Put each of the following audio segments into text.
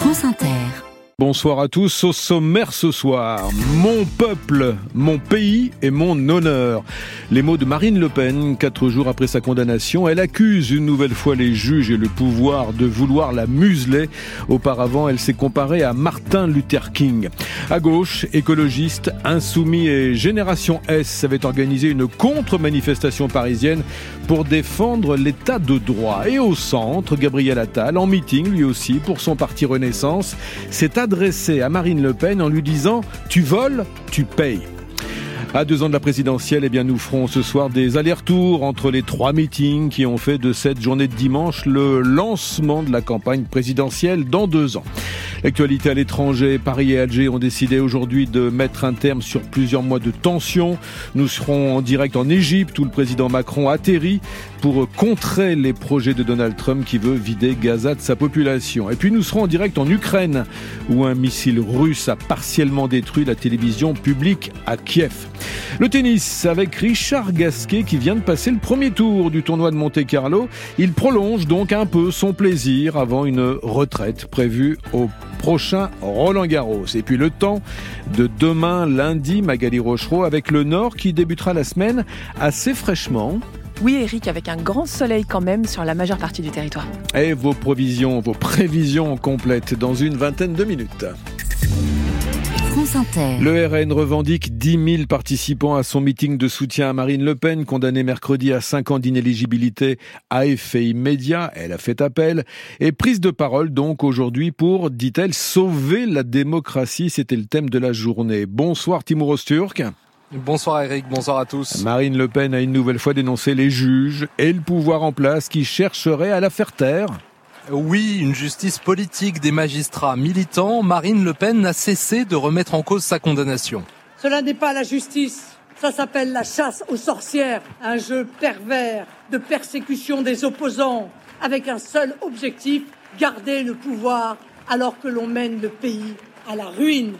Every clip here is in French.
France Inter. Bonsoir à tous. Au sommaire ce soir, mon peuple, mon pays et mon honneur. Les mots de Marine Le Pen, 4 jours après sa condamnation. Elle accuse une nouvelle fois les juges et le pouvoir de vouloir la museler. Auparavant, elle s'est comparée à Martin Luther King. À gauche, écologistes, insoumis et Génération S avaient organisé une contre-manifestation parisienne pour défendre l'état de droit. Et au centre, Gabriel Attal, en meeting lui aussi pour son parti Renaissance, s'est adressé à Marine Le Pen en lui disant « Tu voles, tu payes ». À 2 ans de la présidentielle, nous ferons ce soir des allers-retours entre les 3 meetings qui ont fait de cette journée de dimanche le lancement de la campagne présidentielle dans 2 ans. L'actualité à l'étranger, Paris et Alger ont décidé aujourd'hui de mettre un terme sur plusieurs mois de tension. Nous serons en direct en Égypte où le président Macron atterrit pour contrer les projets de Donald Trump qui veut vider Gaza de sa population. Et puis nous serons en direct en Ukraine où un missile russe a partiellement détruit la télévision publique à Kiev. Le tennis avec Richard Gasquet qui vient de passer le premier tour du tournoi de Monte-Carlo. Il prolonge donc un peu son plaisir avant une retraite prévue au prochain Roland-Garros. Et puis le temps de demain lundi, Magali Rochereau avec le Nord qui débutera la semaine assez fraîchement. Oui Eric, avec un grand soleil quand même sur la majeure partie du territoire. Et vos prévisions complètes dans une vingtaine de minutes. France Inter. Le RN revendique 10 000 participants à son meeting de soutien à Marine Le Pen, condamnée mercredi à 5 ans d'inéligibilité à effet immédiat. Elle a fait appel et prise de parole donc aujourd'hui pour, dit-elle, sauver la démocratie. C'était le thème de la journée. Bonsoir Timur Öztürk. Bonsoir Eric, bonsoir à tous. Marine Le Pen a une nouvelle fois dénoncé les juges et le pouvoir en place qui chercheraient à la faire taire. Oui, une justice politique des magistrats militants. Marine Le Pen n'a cessé de remettre en cause sa condamnation. Cela n'est pas la justice, ça s'appelle la chasse aux sorcières. Un jeu pervers de persécution des opposants avec un seul objectif, garder le pouvoir alors que l'on mène le pays à la ruine.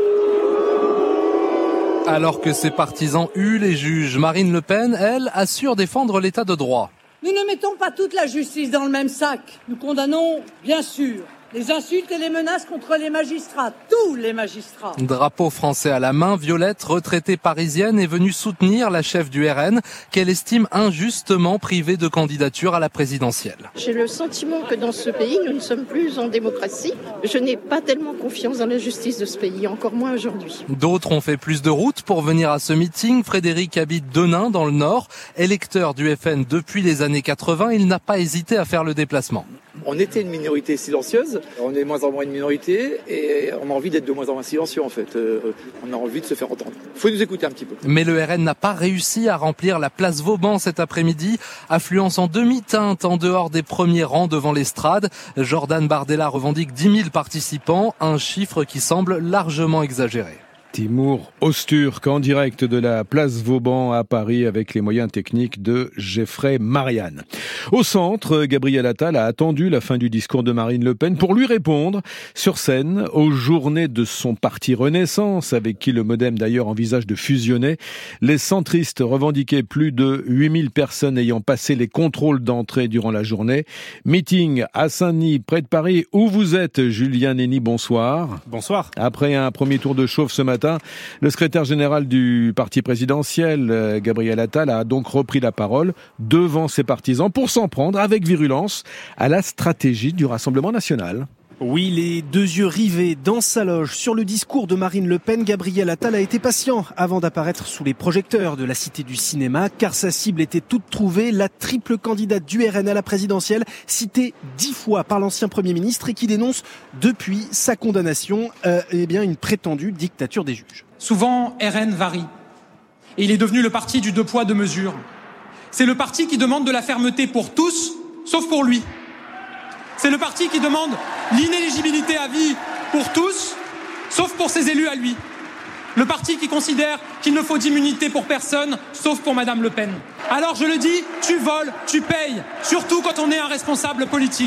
Alors que ses partisans huent les juges, Marine Le Pen, elle, assure défendre l'état de droit. Nous ne mettons pas toute la justice dans le même sac. Nous condamnons, bien sûr, les insultes et les menaces contre les magistrats, tous les magistrats. Drapeau français à la main, Violette, retraitée parisienne, est venue soutenir la chef du RN, qu'elle estime injustement privée de candidature à la présidentielle. J'ai le sentiment que dans ce pays, nous ne sommes plus en démocratie. Je n'ai pas tellement confiance dans la justice de ce pays, encore moins aujourd'hui. D'autres ont fait plus de route pour venir à ce meeting. Frédéric habite Denain, dans le Nord. Électeur du FN depuis les années 80, il n'a pas hésité à faire le déplacement. On était une minorité silencieuse, on est de moins en moins une minorité et on a envie d'être de moins en moins silencieux en fait. On a envie de se faire entendre. Il faut nous écouter un petit peu. Mais le RN n'a pas réussi à remplir la place Vauban cet après-midi. Affluence en demi-teinte en dehors des premiers rangs devant l'estrade. Jordan Bardella revendique 10 000 participants, un chiffre qui semble largement exagéré. Timur Öztürk en direct de la place Vauban à Paris avec les moyens techniques de Geoffrey Marianne. Au centre, Gabriel Attal a attendu la fin du discours de Marine Le Pen pour lui répondre sur scène aux journées de son parti Renaissance avec qui le MoDem d'ailleurs envisage de fusionner. Les centristes revendiquaient plus de 8000 personnes ayant passé les contrôles d'entrée durant la journée. Meeting à Saint-Denis, près de Paris. Où vous êtes, Julien Nény, bonsoir. Bonsoir. Après un premier tour de chauffe ce matin, le secrétaire général du parti présidentiel, Gabriel Attal, a donc repris la parole devant ses partisans pour s'en prendre avec virulence à la stratégie du Rassemblement national. Oui, les 2 yeux rivés dans sa loge sur le discours de Marine Le Pen, Gabriel Attal a été patient avant d'apparaître sous les projecteurs de la Cité du Cinéma, car sa cible était toute trouvée, la triple candidate du RN à la présidentielle, citée 10 fois par l'ancien Premier ministre et qui dénonce depuis sa condamnation une prétendue dictature des juges. Souvent, RN varie. Et il est devenu le parti du 2 poids 2 mesures. C'est le parti qui demande de la fermeté pour tous, sauf pour lui. C'est le parti qui demande l'inéligibilité à vie pour tous, sauf pour ses élus à lui. Le parti qui considère qu'il ne faut d'immunité pour personne, sauf pour Madame Le Pen. Alors je le dis, tu voles, tu payes, surtout quand on est un responsable politique.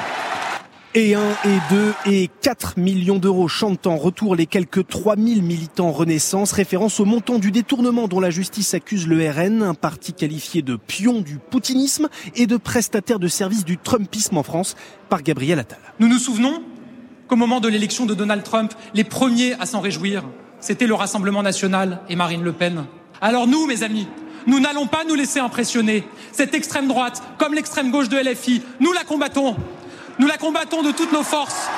Et 1, et 2, et 4 millions d'euros chantent en retour les quelques 3000 militants Renaissance, référence au montant du détournement dont la justice accuse le RN, un parti qualifié de pion du poutinisme et de prestataire de services du trumpisme en France par Gabriel Attal. Nous nous souvenons qu'au moment de l'élection de Donald Trump, les premiers à s'en réjouir, c'était le Rassemblement national et Marine Le Pen. Alors nous, mes amis, nous n'allons pas nous laisser impressionner. Cette extrême droite, comme l'extrême gauche de LFI, nous la combattons. Nous la combattons de toutes nos forces.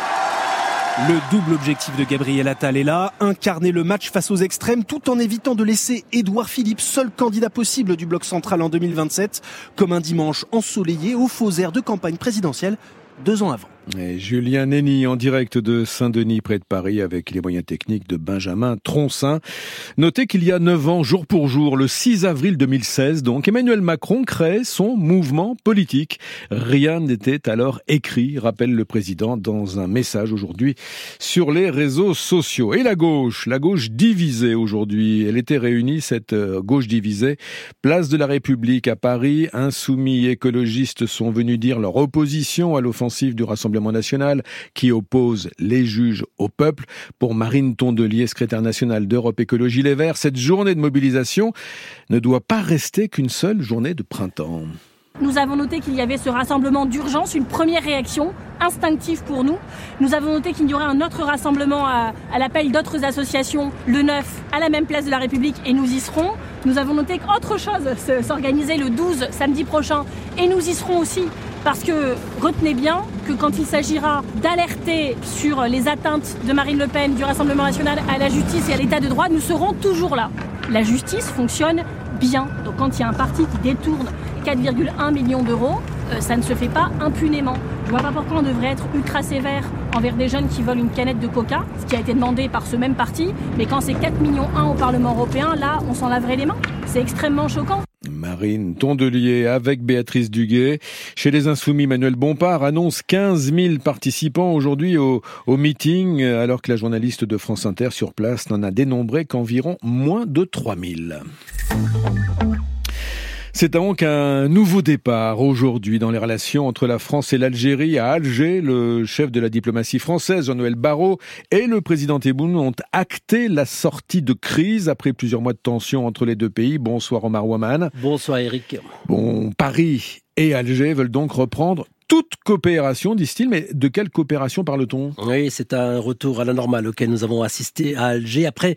Le double objectif de Gabriel Attal est là, incarner le match face aux extrêmes tout en évitant de laisser Édouard Philippe, seul candidat possible du bloc central en 2027, comme un dimanche ensoleillé au faux air de campagne présidentielle 2 ans avant. Et Julien Nény en direct de Saint-Denis près de Paris avec les moyens techniques de Benjamin Troncin. Notez qu'il y a 9 ans, jour pour jour, le 6 avril 2016, donc Emmanuel Macron crée son mouvement politique. Rien n'était alors écrit, rappelle le président dans un message aujourd'hui sur les réseaux sociaux. Et la gauche divisée aujourd'hui. Elle était réunie, cette gauche divisée, place de la République à Paris. Insoumis et écologistes sont venus dire leur opposition à l'offensive du Rassemblement national qui oppose les juges au peuple. Pour Marine Tondelier, secrétaire nationale d'Europe Écologie Les Verts, cette journée de mobilisation ne doit pas rester qu'une seule journée de printemps. Nous avons noté qu'il y avait ce rassemblement d'urgence, une première réaction instinctive pour nous. Nous avons noté qu'il y aurait un autre rassemblement à l'appel d'autres associations le 9 à la même place de la République et nous y serons. Nous avons noté qu'autre chose s'organisait le 12 samedi prochain et nous y serons aussi. Parce que retenez bien que quand il s'agira d'alerter sur les atteintes de Marine Le Pen, du Rassemblement national à la justice et à l'état de droit, nous serons toujours là. La justice fonctionne bien. Donc quand il y a un parti qui détourne 4,1 millions d'euros, ça ne se fait pas impunément. Je ne vois pas pourquoi on devrait être ultra sévère envers des jeunes qui volent une canette de coca, ce qui a été demandé par ce même parti. Mais quand c'est 4,1 millions au Parlement européen, là, on s'en laverait les mains. C'est extrêmement choquant. Marine Tondelier avec Béatrice Duguay. Chez les Insoumis, Manuel Bompard annonce 15 000 participants aujourd'hui au meeting, alors que la journaliste de France Inter sur place n'en a dénombré qu'environ moins de 3 000. C'est donc un nouveau départ aujourd'hui dans les relations entre la France et l'Algérie. À Alger, le chef de la diplomatie française, Jean-Noël Barrot, et le président Tebboune ont acté la sortie de crise après plusieurs mois de tension entre les deux pays. Bonsoir Omar Ouaman. Bonsoir Eric. Paris et Alger veulent donc reprendre toute coopération, disent-ils, mais de quelle coopération parle-t-on ? Oui, c'est un retour à la normale auquel nous avons assisté à Alger. Après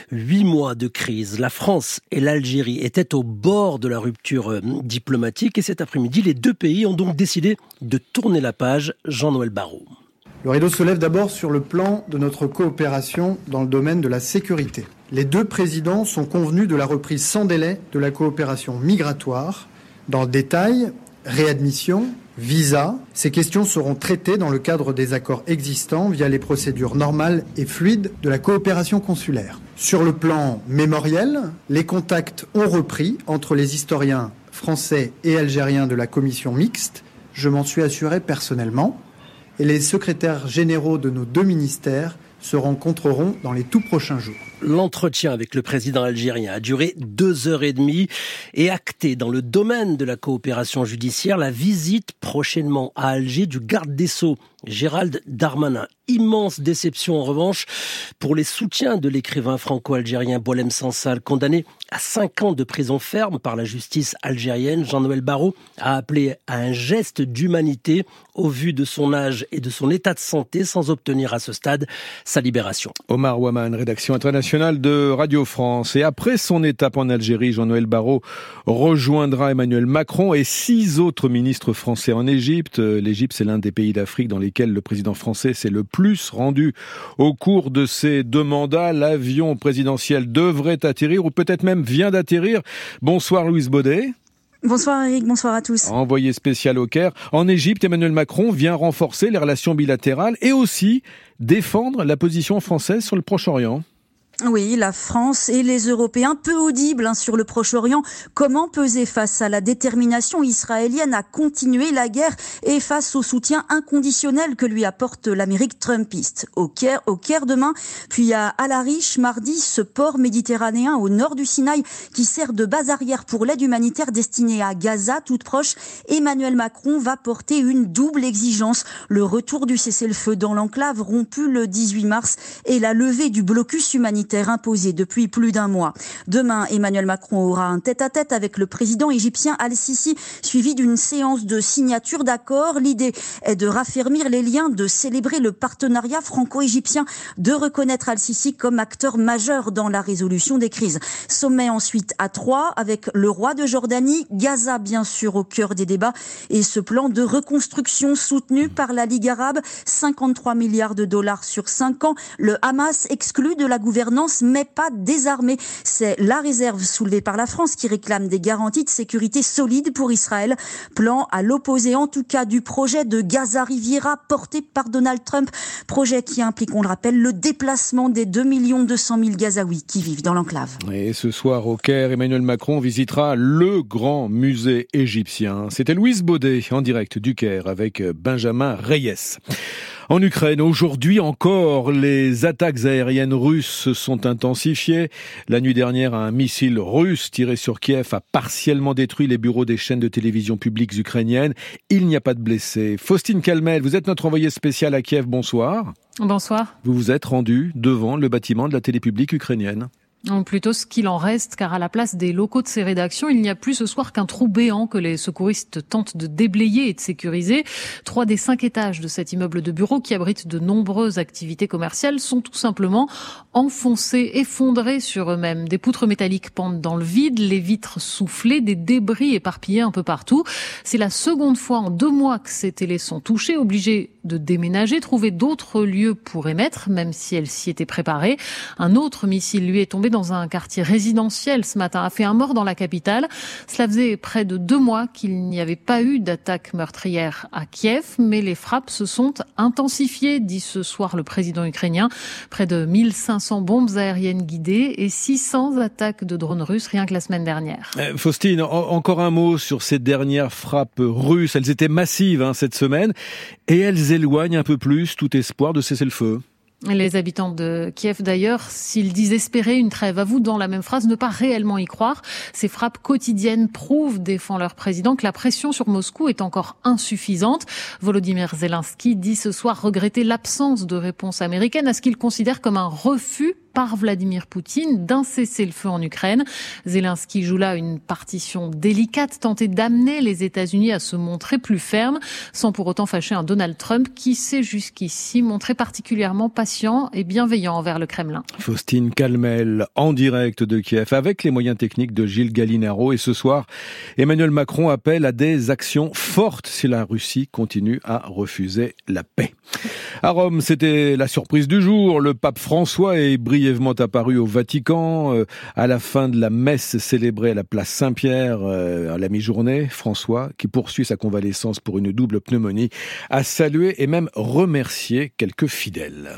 8 mois de crise, la France et l'Algérie étaient au bord de la rupture diplomatique et cet après-midi, les deux pays ont donc décidé de tourner la page. Jean-Noël Barrot. Le rideau se lève d'abord sur le plan de notre coopération dans le domaine de la sécurité. Les deux présidents sont convenus de la reprise sans délai de la coopération migratoire. Dans le détail, réadmission, visa, ces questions seront traitées dans le cadre des accords existants via les procédures normales et fluides de la coopération consulaire. Sur le plan mémoriel, les contacts ont repris entre les historiens français et algériens de la commission mixte. Je m'en suis assuré personnellement. Et les secrétaires généraux de nos deux ministères se rencontreront dans les tout prochains jours. L'entretien avec le président algérien a duré 2h30 et acté dans le domaine de la coopération judiciaire la visite prochainement à Alger du garde des Sceaux, Gérald Darmanin. Immense déception en revanche pour les soutiens de l'écrivain franco-algérien Boualem Sansal, condamné à 5 ans de prison ferme par la justice algérienne. Jean-Noël Barrot a appelé à un geste d'humanité au vu de son âge et de son état de santé sans obtenir à ce stade sa libération. Omar Ouaman, rédaction internationale de Radio France. Et après son étape en Algérie, Jean-Noël Barrot rejoindra Emmanuel Macron et 6 autres ministres français en Égypte. L'Égypte, c'est l'un des pays d'Afrique dans lesquels le président français s'est le plus rendu au cours de ses 2 mandats. L'avion présidentiel devrait atterrir ou peut-être même vient d'atterrir. Bonsoir Louise Baudet. Bonsoir Eric, bonsoir à tous. Envoyé spécial au Caire. En Égypte, Emmanuel Macron vient renforcer les relations bilatérales et aussi défendre la position française sur le Proche-Orient. Oui, la France et les Européens, peu audibles sur le Proche-Orient. Comment peser face à la détermination israélienne à continuer la guerre et face au soutien inconditionnel que lui apporte l'Amérique trumpiste. Au Caire demain, puis à Al-Arish mardi, ce port méditerranéen au nord du Sinaï qui sert de base arrière pour l'aide humanitaire destinée à Gaza, toute proche. Emmanuel Macron va porter une double exigence. Le retour du cessez-le-feu dans l'enclave rompu le 18 mars et la levée du blocus humanitaire sécuritaire imposée depuis plus d'un mois. Demain, Emmanuel Macron aura un tête-à-tête avec le président égyptien Al-Sisi, suivi d'une séance de signature d'accords. L'idée est de raffermir les liens, de célébrer le partenariat franco-égyptien, de reconnaître Al-Sisi comme acteur majeur dans la résolution des crises. Sommet ensuite à 3 avec le roi de Jordanie, Gaza bien sûr au cœur des débats et ce plan de reconstruction soutenu par la Ligue arabe, 53 milliards de dollars sur 5 ans. Le Hamas exclu de la gouvernance mais pas désarmé. C'est la réserve soulevée par la France qui réclame des garanties de sécurité solides pour Israël. Plan à l'opposé en tout cas du projet de Gaza Riviera porté par Donald Trump. Projet qui implique, on le rappelle, le déplacement des 2 200 000 Gazaouis qui vivent dans l'enclave. Et ce soir au Caire, Emmanuel Macron visitera le grand musée égyptien. C'était Louise Baudet en direct du Caire avec Benjamin Reyes. En Ukraine, aujourd'hui encore, les attaques aériennes russes se sont intensifiées. La nuit dernière, un missile russe tiré sur Kiev a partiellement détruit les bureaux des chaînes de télévision publiques ukrainiennes. Il n'y a pas de blessés. Faustine Calmel, vous êtes notre envoyée spéciale à Kiev. Bonsoir. Bonsoir. Vous vous êtes rendu devant le bâtiment de la télé publique ukrainienne. Plutôt ce qu'il en reste, car à la place des locaux de ces rédactions, il n'y a plus ce soir qu'un trou béant que les secouristes tentent de déblayer et de sécuriser. 3 des 5 étages de cet immeuble de bureau qui abrite de nombreuses activités commerciales sont tout simplement enfoncés, effondrés sur eux-mêmes. Des poutres métalliques pendent dans le vide, les vitres soufflées, des débris éparpillés un peu partout. C'est la seconde fois en 2 mois que ces télés sont touchées, obligées de déménager, trouver d'autres lieux pour émettre, même si elles s'y étaient préparées. Un autre missile, lui, est tombé dans un quartier résidentiel ce matin, a fait un mort dans la capitale. Cela faisait près de 2 mois qu'il n'y avait pas eu d'attaque meurtrière à Kiev, mais les frappes se sont intensifiées, dit ce soir le président ukrainien. Près de 1500 bombes aériennes guidées et 600 attaques de drones russes rien que la semaine dernière. Faustine, encore un mot sur ces dernières frappes russes. Elles étaient massives cette semaine et elles éloignent un peu plus tout espoir de cesser le feu. Les habitants de Kiev, d'ailleurs, s'ils disent espérer une trêve, avouent dans la même phrase ne pas réellement y croire. Ces frappes quotidiennes prouvent, défend leur président, que la pression sur Moscou est encore insuffisante. Volodymyr Zelensky dit ce soir regretter l'absence de réponse américaine à ce qu'il considère comme un refus par Vladimir Poutine d'un cessez-le-feu en Ukraine. Zelensky joue là une partition délicate, tenter d'amener les États-Unis à se montrer plus fermes, sans pour autant fâcher un Donald Trump qui s'est jusqu'ici montré particulièrement patient et bienveillant envers le Kremlin. Faustine Calmel, en direct de Kiev, avec les moyens techniques de Gilles Gallinaro. Et ce soir, Emmanuel Macron appelle à des actions fortes si la Russie continue à refuser la paix. À Rome, c'était la surprise du jour. Le pape François est brièvement apparu au Vatican à la fin de la messe célébrée à la place Saint-Pierre à la mi-journée. François, qui poursuit sa convalescence pour une double pneumonie, a salué et même remercié quelques fidèles.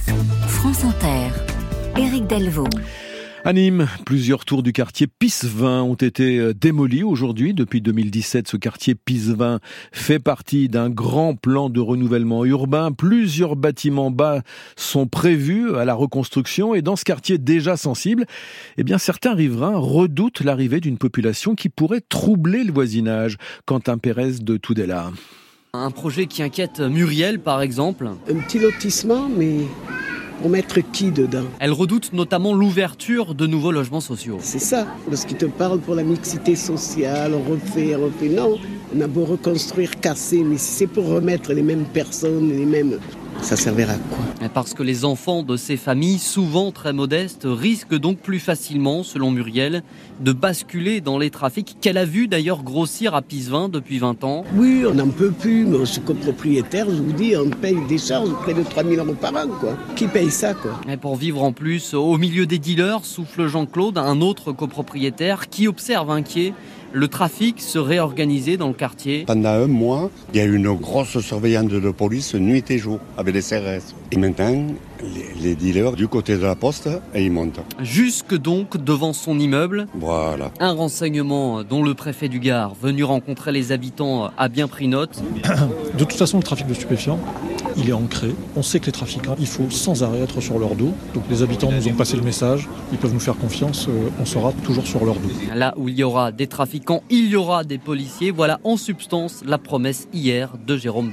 France Inter, Éric Delvaux. À Nîmes, plusieurs tours du quartier Pisevin ont été démolis aujourd'hui. Depuis 2017, ce quartier Pisevin fait partie d'un grand plan de renouvellement urbain. Plusieurs bâtiments bas sont prévus à la reconstruction et dans ce quartier déjà sensible, certains riverains redoutent l'arrivée d'une population qui pourrait troubler le voisinage. Quentin Pérez de Tudela. Un projet qui inquiète Muriel, par exemple. Un petit lotissement, mais pour mettre qui dedans? Elle redoute notamment l'ouverture de nouveaux logements sociaux. C'est ça, parce qu'ils te parlent pour la mixité sociale, on refait. Non, on a beau reconstruire, casser, mais si c'est pour remettre les mêmes personnes, les mêmes... Ça servira à quoi? Parce que les enfants de ces familles, souvent très modestes, risquent donc plus facilement, selon Muriel, de basculer dans les trafics qu'elle a vu d'ailleurs grossir à Pisevin depuis 20 ans. Oui, on n'en peut plus, mais je suis copropriétaire, je vous dis, on paye des charges près de 3 000 € par an, quoi. Qui paye ça, quoi? Et pour vivre en plus au milieu des dealers, souffle Jean-Claude, un autre copropriétaire, qui observe inquiet le trafic se réorganiser dans le quartier. Pendant 1 mois, il y a eu une grosse surveillance de police nuit et jour avec les CRS. Et maintenant, les dealers du côté de la poste, ils montent. Jusque donc devant son immeuble. Voilà. Un renseignement dont le préfet du Gard, venu rencontrer les habitants, a bien pris note. De toute façon, le trafic de stupéfiants, il est ancré. On sait que les trafiquants, il faut sans arrêt être sur leur dos. Donc les habitants nous ont passé le message, ils peuvent nous faire confiance, on sera toujours sur leur dos. Là où il y aura des trafiquants, il y aura des policiers. Voilà en substance la promesse hier de Jérôme Bonnet.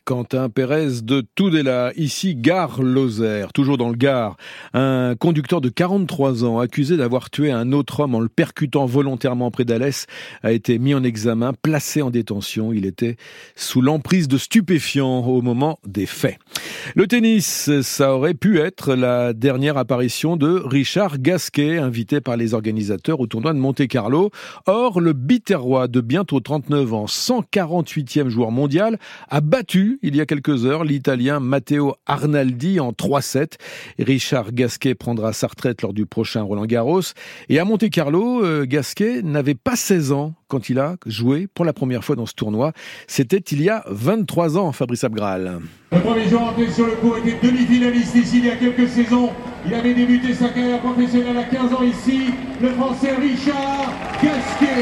Quentin Pérez de Tudela, ici Gare Lozère, toujours dans le Gard. Un conducteur de 43 ans accusé d'avoir tué un autre homme en le percutant volontairement près d'Alès a été mis en examen, placé en détention. Il était sous l'emprise de stupéfiants au moment des faits. Le tennis, ça aurait pu être la dernière apparition de Richard Gasquet, invité par les organisateurs au tournoi de Monte-Carlo. Or, le Biterrois de bientôt 39 ans, 148e joueur mondial, a battu il y a quelques heures l'Italien Matteo Arnaldi en 3-7. Richard Gasquet prendra sa retraite lors du prochain Roland-Garros. Et à Monte-Carlo, Gasquet n'avait pas 16 ans quand il a joué pour la première fois dans ce tournoi. C'était il y a 23 ans, Fabrice Abgral. Le premier joueur entré sur le court était demi-finaliste ici il y a quelques saisons. Il avait débuté sa carrière professionnelle à 15 ans ici. Le Français Richard Gasquet.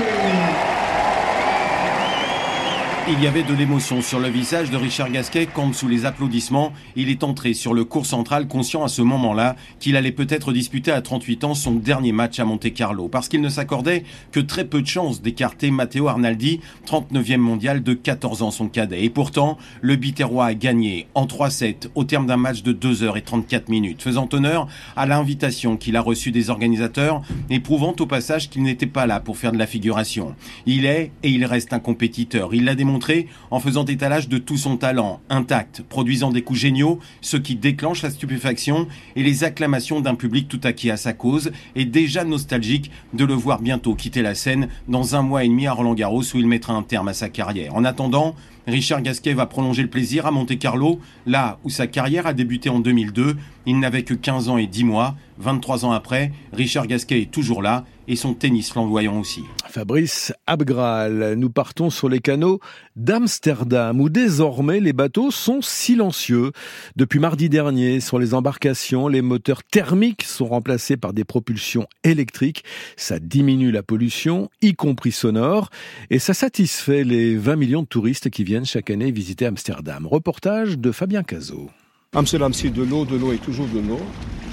Il y avait de l'émotion sur le visage de Richard Gasquet quand, sous les applaudissements, il est entré sur le court central, conscient à ce moment-là qu'il allait peut-être disputer à 38 ans son dernier match à Monte-Carlo, parce qu'il ne s'accordait que très peu de chances d'écarter Matteo Arnaldi, 39e mondial de 14 ans son cadet. Et pourtant, le Biterrois a gagné en 3-7 au terme d'un match de 2h34, faisant honneur à l'invitation qu'il a reçue des organisateurs et prouvant au passage qu'il n'était pas là pour faire de la figuration. Il est et il reste un compétiteur. Il l'a démontré en faisant étalage de tout son talent, intact, produisant des coups géniaux, ce qui déclenche la stupéfaction et les acclamations d'un public tout acquis à sa cause, et déjà nostalgique de le voir bientôt quitter la scène dans 1 mois et demi à Roland-Garros où il mettra un terme à sa carrière. En attendant, Richard Gasquet va prolonger le plaisir à Monte-Carlo, là où sa carrière a débuté en 2002. Il n'avait que 15 ans et 10 mois. 23 ans après, Richard Gasquet est toujours là et son tennis flamboyant aussi. Fabrice Abgral, nous partons sur les canaux d'Amsterdam où désormais les bateaux sont silencieux. Depuis mardi dernier, sur les embarcations, les moteurs thermiques sont remplacés par des propulsions électriques. Ça diminue la pollution, y compris sonore, et ça satisfait les 20 millions de touristes qui viennent chaque année visiter Amsterdam. Reportage de Fabien Cazot. Amsterdam, c'est de l'eau et toujours de l'eau.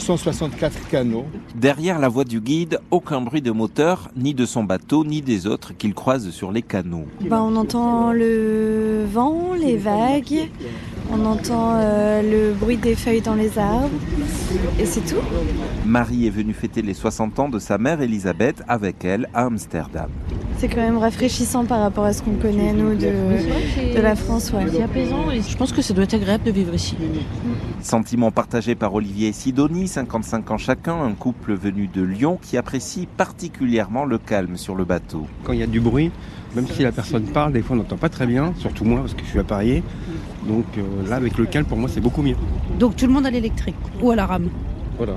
164 canaux. Derrière la voix du guide, aucun bruit de moteur, ni de son bateau, ni des autres qu'il croise sur les canaux. On entend le vent, les vagues, on entend le bruit des feuilles dans les arbres, et c'est tout. Marie est venue fêter les 60 ans de sa mère Elisabeth avec elle à Amsterdam. C'est quand même rafraîchissant par rapport à ce qu'on connaît, nous, de la France. Ouais. C'est apaisant et je pense que ça doit être agréable de vivre ici. Sentiment partagé par Olivier et Sidonie, 55 ans chacun, un couple venu de Lyon qui apprécie particulièrement le calme sur le bateau. Quand il y a du bruit, même si la personne parle, des fois on n'entend pas très bien, surtout moi parce que je suis appareillé. Donc là, avec le calme, pour moi, c'est beaucoup mieux. Donc tout le monde à l'électrique ou à la rame. Voilà.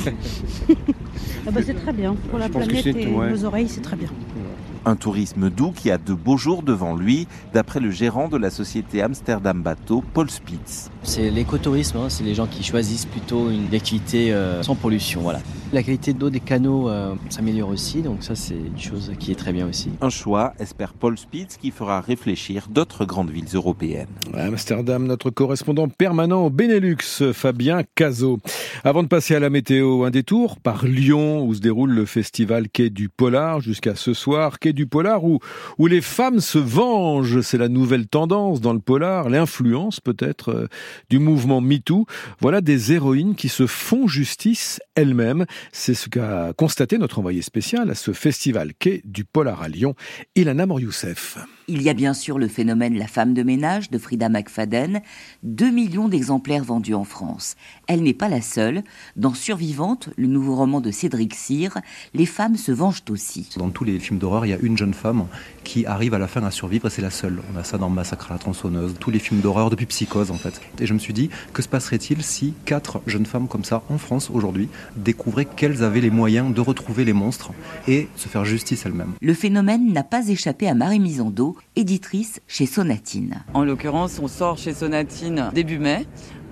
C'est très bien. Pour la planète et nos oreilles, c'est très bien. Un tourisme doux qui a de beaux jours devant lui, d'après le gérant de la société Amsterdam Bateau, Paul Spitz. C'est l'écotourisme, c'est les gens qui choisissent plutôt une activité sans pollution. Voilà. La qualité d'eau des canaux s'améliore aussi, donc ça c'est une chose qui est très bien aussi. Un choix, espère Paul Spitz, qui fera réfléchir d'autres grandes villes européennes. Amsterdam, notre correspondant permanent au Benelux, Fabien Cazot. Avant de passer à la météo, un détour par Lyon où se déroule le festival Quai du Polar jusqu'à ce soir. Quai du Polar où les femmes se vengent, c'est la nouvelle tendance dans le polar, l'influence peut-être du mouvement MeToo. Voilà des héroïnes qui se font justice elles-mêmes. C'est ce qu'a constaté notre envoyé spécial à ce festival Quai du Polar à Lyon, Ilana Mor-Youssef. Il y a bien sûr le phénomène La femme de ménage de Frida McFadden, 2 millions d'exemplaires vendus en France. Elle n'est pas la seule. Dans Survivante, le nouveau roman de Cédric Cyr, les femmes se vengent aussi. Dans tous les films d'horreur, il y a une jeune femme qui arrive à la fin à survivre et c'est la seule. On a ça dans Massacre à la tronçonneuse, tous les films d'horreur depuis Psychose en fait. Et je me suis dit, que se passerait-il si 4 jeunes femmes comme ça en France aujourd'hui découvraient qu'elles avaient les moyens de retrouver les monstres et se faire justice elles-mêmes. Le phénomène n'a pas échappé à Marie Misando, éditrice chez Sonatine. En l'occurrence, on sort chez Sonatine début mai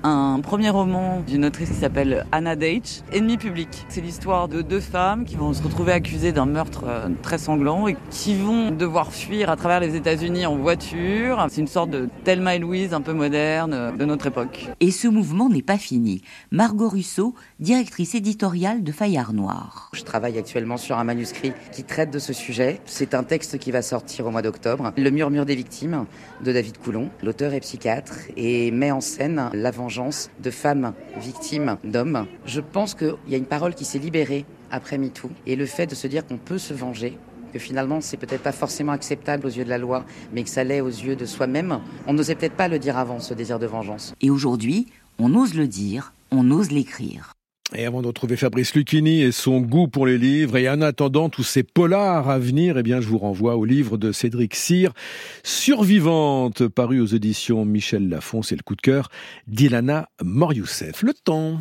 un premier roman d'une autrice qui s'appelle Anna Deitch, Ennemi public. C'est l'histoire de 2 femmes qui vont se retrouver accusées d'un meurtre très sanglant et qui vont devoir fuir à travers les États-Unis en voiture. C'est une sorte de Thelma et Louise un peu moderne de notre époque. Et ce mouvement n'est pas fini. Margot Russo, directrice éditoriale de Fayard Noir. Je travaille actuellement sur un manuscrit qui traite de ce sujet. C'est un texte qui va sortir au mois d'octobre. Le murmure des victimes de David Coulon. L'auteur est psychiatre et met en scène la vengeance de femmes victimes d'hommes. Je pense qu'il y a une parole qui s'est libérée après MeToo et le fait de se dire qu'on peut se venger, que finalement c'est peut-être pas forcément acceptable aux yeux de la loi, mais que ça l'est aux yeux de soi-même. On n'osait peut-être pas le dire avant, ce désir de vengeance. Et aujourd'hui, on ose le dire, on ose l'écrire. Et avant de retrouver Fabrice Lucchini et son goût pour les livres, et en attendant tous ces polars à venir, eh bien, je vous renvoie au livre de Cédric Cyr, Survivante, paru aux éditions Michel Lafon. C'est le coup de cœur d'Ilana Morioussef. Le temps.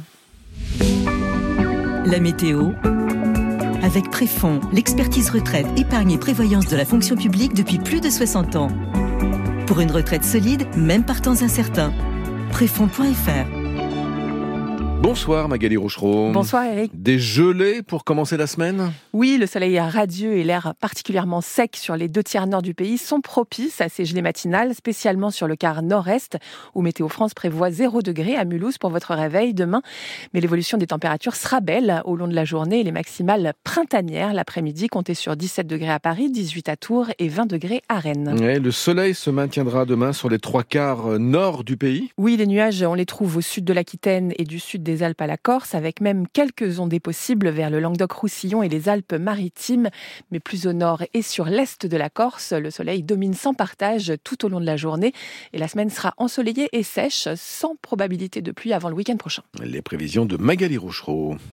La météo avec Préfond, l'expertise retraite, épargne et prévoyance de la fonction publique depuis plus de 60 ans. Pour une retraite solide, même par temps incertains. Préfond.fr. Bonsoir Magali Rochereau. Bonsoir Eric. Des gelées pour commencer la semaine ? Oui, le soleil est radieux et l'air particulièrement sec sur les 2 tiers nord du pays sont propices à ces gelées matinales, spécialement sur le quart nord-est, où Météo France prévoit 0 degré à Mulhouse pour votre réveil demain. Mais l'évolution des températures sera belle au long de la journée. Les maximales printanières l'après-midi, comptez sur 17 degrés à Paris, 18 à Tours et 20 degrés à Rennes. Ouais, le soleil se maintiendra demain sur les 3 quarts nord du pays ? Oui, les nuages, on les trouve au sud de l'Aquitaine et du sud des Alpes à la Corse, avec même quelques ondées possibles vers le Languedoc-Roussillon et les Alpes-Maritimes. Mais plus au nord et sur l'est de la Corse, le soleil domine sans partage tout au long de la journée. Et la semaine sera ensoleillée et sèche, sans probabilité de pluie avant le week-end prochain. Les prévisions de Magali Rochereau.